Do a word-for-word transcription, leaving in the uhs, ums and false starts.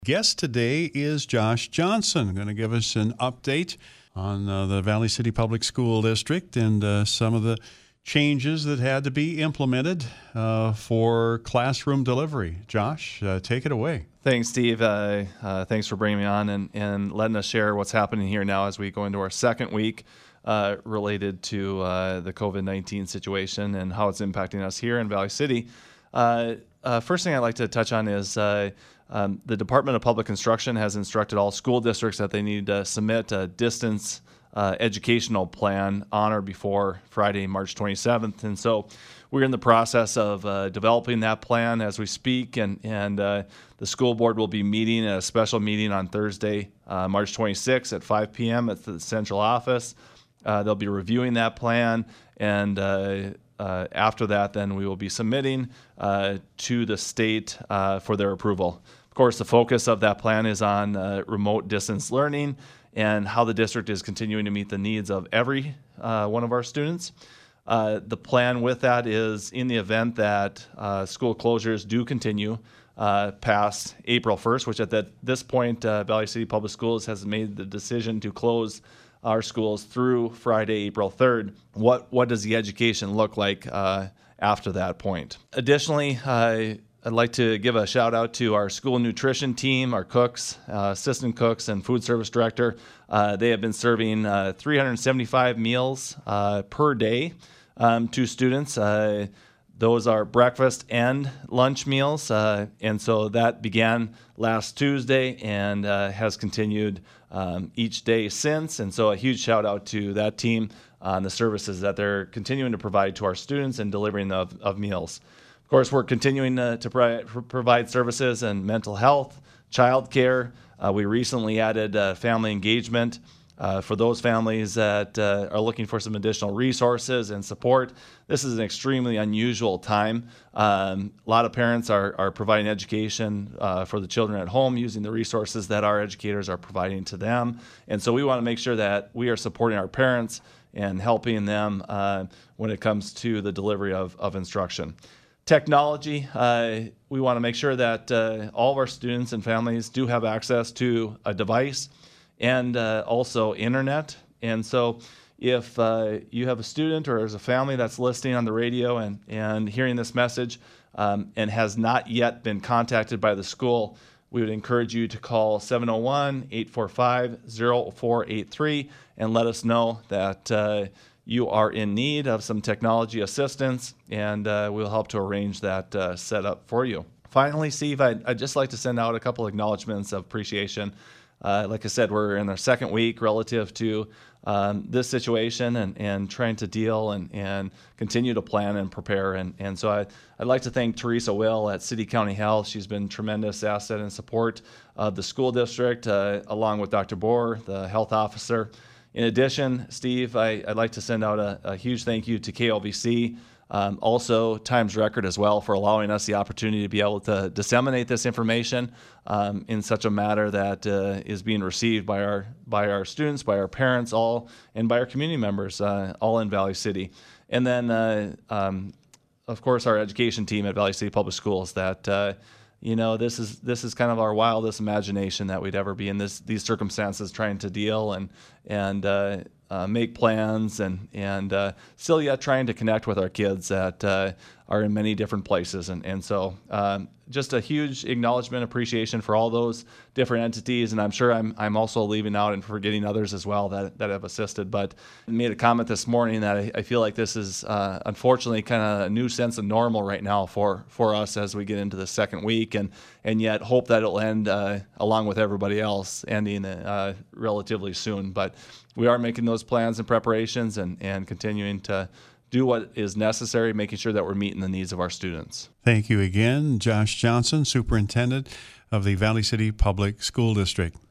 Guest today is Josh Johnson, going to give us an update on uh, the Valley City Public School District and uh, some of the changes that had to be implemented uh, for classroom delivery. Josh, uh, take it away. Thanks, Steve. Uh, uh, thanks for bringing me on and, and letting us share what's happening here now as we go into our second week uh, related to uh, the COVID nineteen situation and how it's impacting us here in Valley City. Uh, uh, first thing I'd like to touch on is uh, um, the Department of Public Instruction has instructed all school districts that they need to submit a distance uh, educational plan on or before Friday, March twenty-seventh. And so we're in the process of uh, developing that plan as we speak, and, and uh, the school board will be meeting at a special meeting on Thursday, uh, March twenty-sixth at five p.m. at the central office. Uh, they'll be reviewing that plan, and uh, uh, after that, then we will be submitting uh, to the state uh, for their approval. Of course, the focus of that plan is on uh, remote distance learning and how the district is continuing to meet the needs of every uh, one of our students. Uh, the plan with that is, in the event that uh, school closures do continue uh, past April first, which at that, this point, uh, Valley City Public Schools has made the decision to close our schools through Friday, April third. What what does the education look like uh, after that point? Additionally, uh, I'd like to give a shout out to our school nutrition team, our cooks, uh, assistant cooks, and food service director. Uh, they have been serving uh, three hundred seventy-five meals uh, per day um, to students. Uh, those are breakfast and lunch meals, uh, and so that began last Tuesday and uh, has continued um, each day since. And so a huge shout out to that team on the services that they're continuing to provide to our students and delivering of, of meals. Of course, we're continuing uh, to pro- provide services in mental health, childcare. Uh, we recently added uh, family engagement uh, for those families that uh, are looking for some additional resources and support. This is an extremely unusual time. Um, a lot of parents are, are providing education uh, for the children at home using the resources that our educators are providing to them. And so we want to make sure that we are supporting our parents and helping them uh, when it comes to the delivery of, of instruction. Technology, uh, we want to make sure that uh, all of our students and families do have access to a device and uh, also internet. And so if uh, you have a student or there's a family that's listening on the radio and, and hearing this message um, and has not yet been contacted by the school, we would encourage you to call seven oh one, eight four five, oh four eight three and let us know that uh, you are in need of some technology assistance, and uh, we'll help to arrange that uh, setup for you. Finally, Steve, I'd, I'd just like to send out a couple acknowledgments of appreciation. Uh, like I said, we're in our second week relative to um, this situation and, and trying to deal and, and continue to plan and prepare. And, and so I, I'd like to thank Teresa Will at City County Health. She's been a tremendous asset and support of the school district, uh, along with Doctor Bohr, the health officer. In addition, Steve, I, I'd like to send out a, a huge thank you to K L V C, um, also Times Record as well, for allowing us the opportunity to be able to disseminate this information um, in such a manner that uh, is being received by our by our students, by our parents, all, and by our community members, uh, all in Valley City. And then, uh, um, of course, our education team at Valley City Public Schools. That uh, you know, this is this is kind of our wildest imagination that we'd ever be in this these circumstances, trying to deal and and uh, uh, make plans and and uh, still yet trying to connect with our kids that uh, are in many different places. And and so um, just a huge acknowledgement, appreciation for all those different entities. And I'm sure I'm I'm also leaving out and forgetting others as well that that have assisted. But I made a comment this morning that I, I feel like this is uh, unfortunately kind of a new sense of normal right now for for us as we get into the second week, and and yet hope that it'll end uh, along with everybody else, ending uh, relatively soon. But we are making those plans and preparations and, and continuing to do what is necessary, making sure that we're meeting the needs of our students. Thank you again, Josh Johnson, Superintendent of the Valley City Public School District.